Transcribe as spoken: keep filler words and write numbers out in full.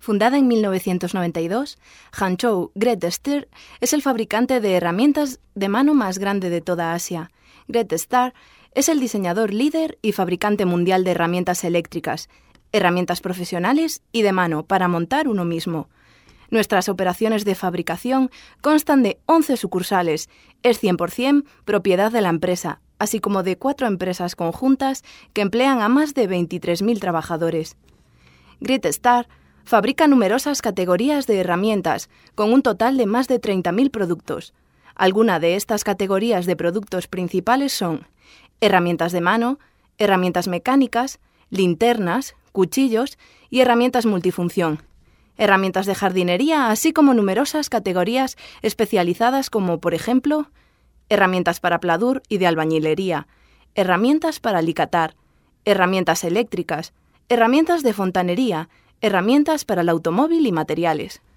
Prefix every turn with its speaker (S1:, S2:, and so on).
S1: Fundada en mil novecientos noventa y dos, Hangzhou Great Star es el fabricante de herramientas de mano más grande de toda Asia. Great Star es el diseñador líder y fabricante mundial de herramientas eléctricas, herramientas profesionales y de mano para montar uno mismo. Nuestras operaciones de fabricación constan de once sucursales, es cien por ciento propiedad de la empresa, así como de cuatro empresas conjuntas que emplean a más de veintitrés mil trabajadores. Great Star fabrica numerosas categorías de herramientas, con un total de más de treinta mil productos. Algunas de estas categorías de productos principales son herramientas de mano, herramientas mecánicas, linternas, cuchillos y herramientas multifunción. Herramientas de jardinería, así como numerosas categorías especializadas como, por ejemplo, herramientas para pladur y de albañilería, herramientas para alicatar, herramientas eléctricas, herramientas de fontanería, herramientas para el automóvil y materiales.